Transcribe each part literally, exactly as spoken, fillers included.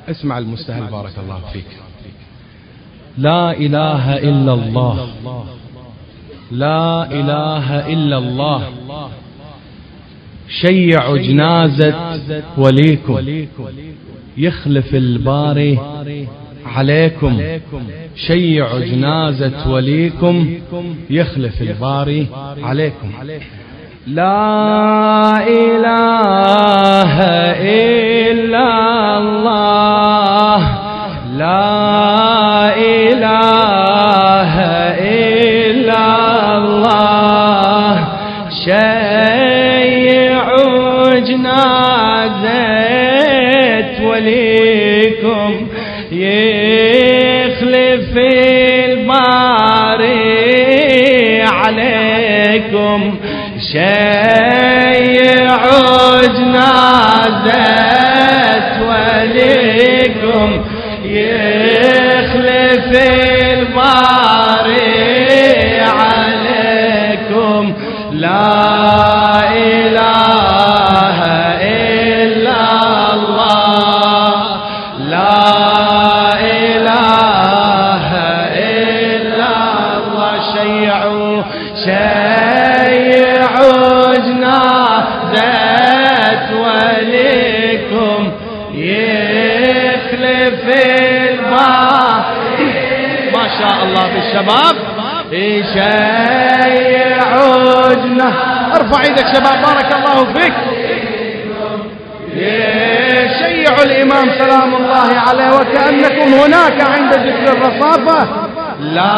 اسمع المستهل بارك الله فيك. لا إله إلا الله، لا إله إلا الله، شيعوا جنازة وليكم يخلف الباري عليكم، شيعوا جنازة وليكم يخلف الباري عليكم. لا إله إلا الله، لا إله إلا الله، شيعوا جنازة وليكم يخلف الباري عليكم، شيعوا جنازة وليكم يخلف الباري عليكم. لا إله إلا الله، لا إله إلا الله، شيعوا شيعوا جنازة وليكم يخلف الباري. ما شاء الله بالشباب، شيعوا جنازة. ارفع ايدك شباب بارك الله فيك. شيعوا الإمام سلام الله عليه وكأنكم هناك عند ذكر الرصافة. لا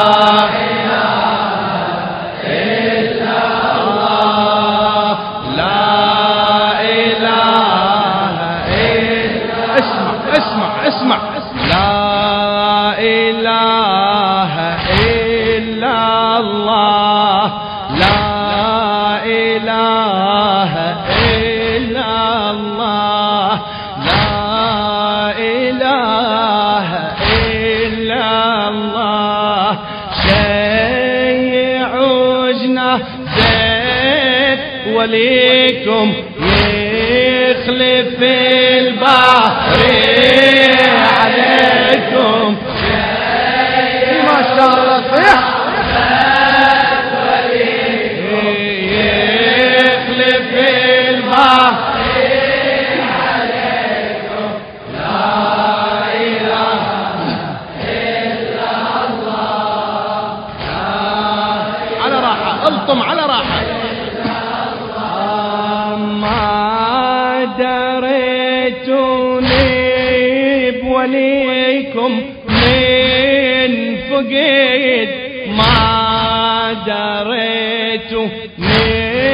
اسمع، لا إله إلا الله، لا إله إلا الله، لا إله إلا الله، شيعوا جنازة وليكم يخلف الباري عليكم. ما شاء الله صيح. يخلف الباري عليكم. لا إله إلا الله. على راحة، الطم على راحة. ما دريتوني بوليكم من فقيد، ما دريتوني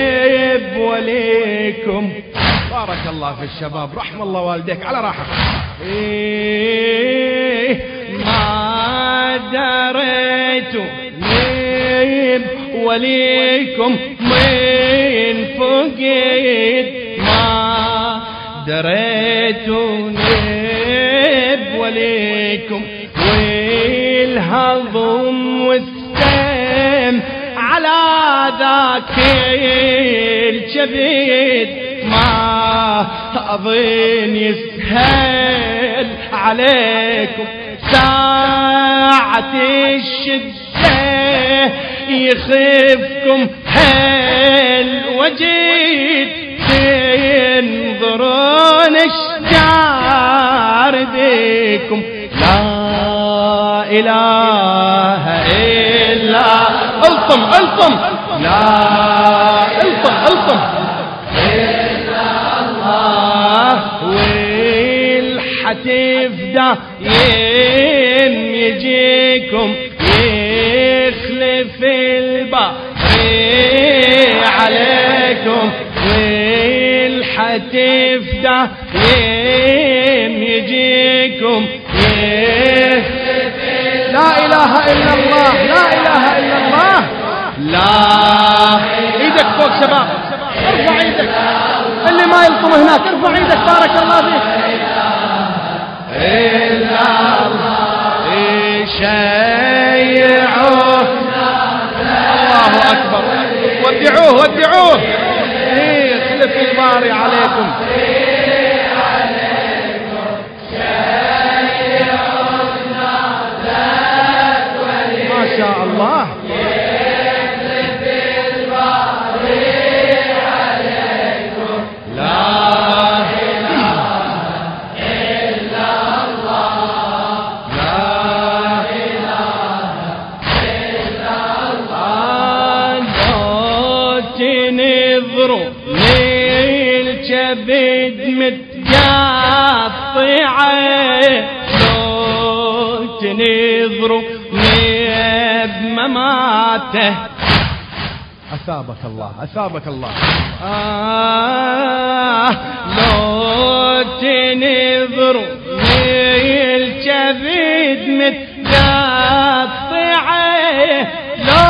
بوليكم. بارك الله في الشباب، رحم الله والديك. على راحة. إيه ما دريتوني بوليكم من فقيد، ما دريتوني بوليكم والهضم والسم على ذاك الجبيد، ما أظن يسهل عليكم ساعة الشدة يخفكم هل وجيد تنظرون اشجار بكم. لا إله إلا الطم الطم، لا الطم الطم إلا الله. والحتف دايم يجيكم يخلف الباري عليكم، والحتف دايم يجيكم يخلف. لا إله إلا الله، لا إله إلا الله. لا ايدك فوق شباب، ارفع ايدك. اللي ما يلطم هناك ارفع ايدك بارك الله فيك. إلا الله شيعوا. الله أكبر. ودعوه ودعوه. إيه خلف الباري عليكم. يضربني بمماته. أثابك الله أثابك الله. آه لو تنظرني الكبد متقطعه، لو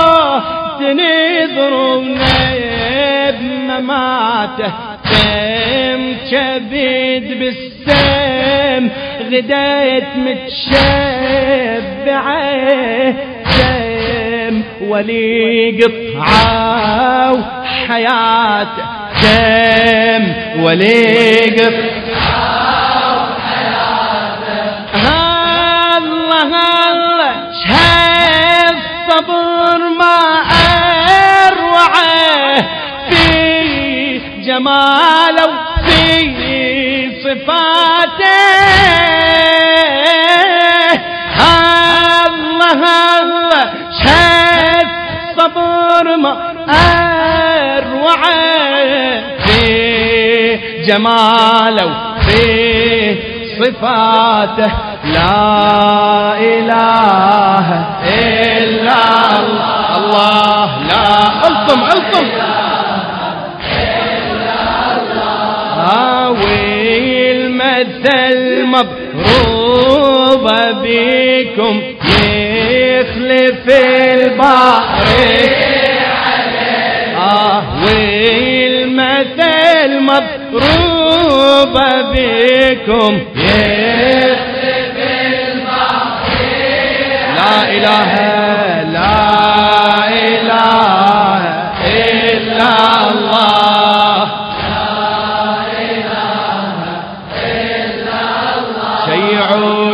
تنظرني بمماته، سم كبد بالسم غديت متشبعه، سم ولي قطعه وحياته، سم ولي قطعه وحياته. الله الله شهد صبر ما أروعه، في جماله وفي صفاته. الله الله شهد صبر ما أروعه، في جماله وفي صفاته. لا إله إلا الله. الله لا ألطم ألطم والمثل مضروبة بكم يخلف البحر آه والمثل مضروبة بكم يخلف البحر. لا إله لا إله إلا الله. شيعوا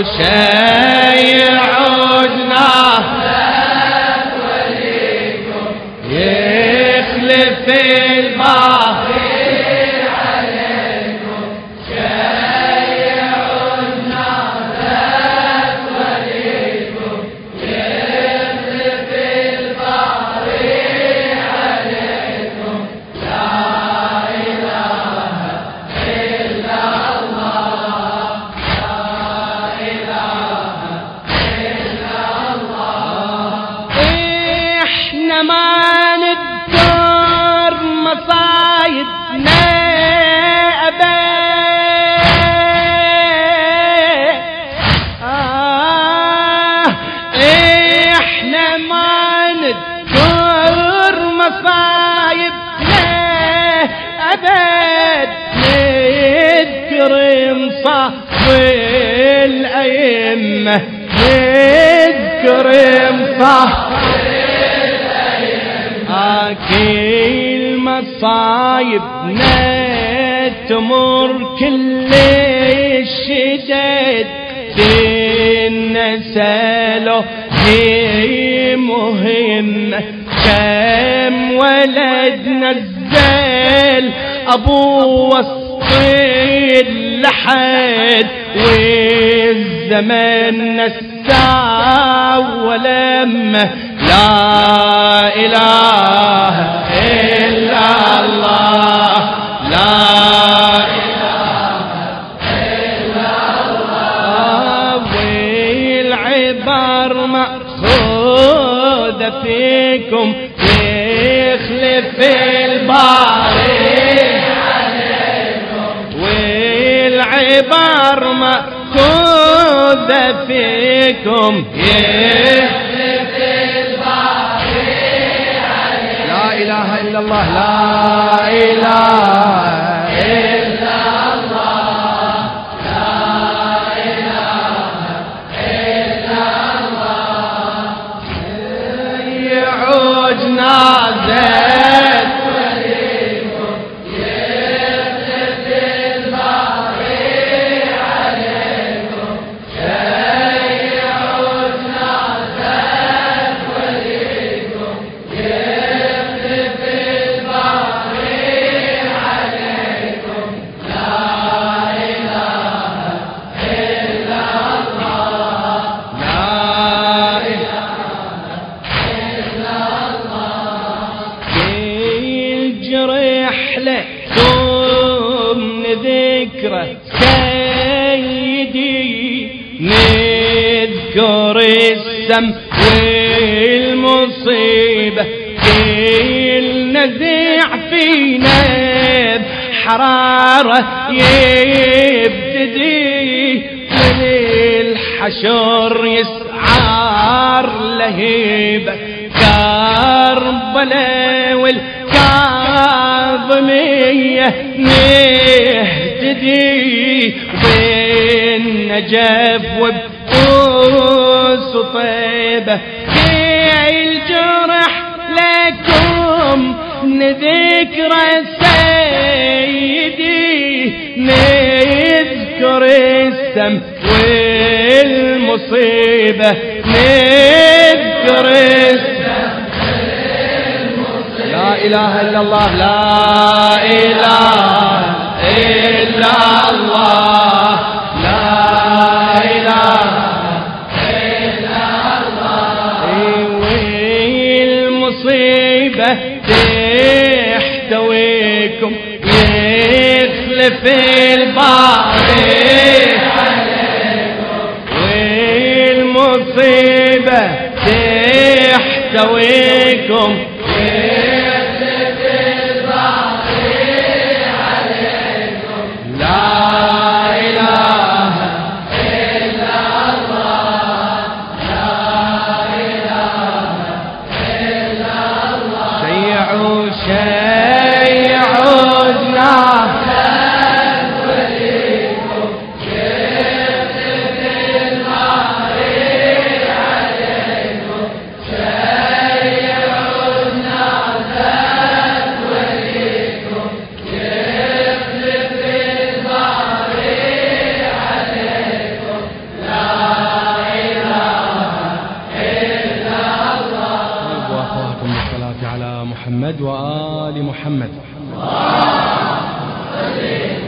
شيعوا جناح يخلف البحر عليكم. شيعوا جناح وليكم يخلف البحر عليكم. لا إله إلا الله. ما نذكر مصايبنا أبد. آه إحنا ما نذكر مصايبنا أبد، نذكر مصايب الأئمة، نذكر مصايب كل مصايبنا تمر كل الشدد، تنساله هي مهمة. كم ولد نزل أبو وسط اللحد، والزمن نسى ولمه. لا إله إلا الله. لا إله إلا الله. والعبر مأخوذة فيكم يخلف الباري عليكم. والعبر مأخوذة فيكم يخلف لا إله إلا الله. لا إله إلا الله. لا إله إلا الله. يعود نازل وليكم يخلف البحر عليكم. يعود نازل وليكم يخلف البحر عليكم. لا إله إلا الله. لا إله إلا الله. الجرح له ثم ذكره سيدي نذكر يذكر السم والمصيبة كل نزيع فينا حرارة يبتدي والحشر يسعار لهيبة كربلاء والكاظمية نهتدي بالنجف وبقوس طيبة الجرح لكم نذكر سيدي نذكر السم والمصيبة نذكر السم والمصيبة لا إله إلا الله لا إله إلا الله لا إله إلا الله والمصيبة تحتويكم يخلف الباري عليكم والمصيبة تحتويكم يخلف الباري عليكم لا إله إلا الله لا إله إلا الله شيعوا شيعوا النار محمد وآل محمد.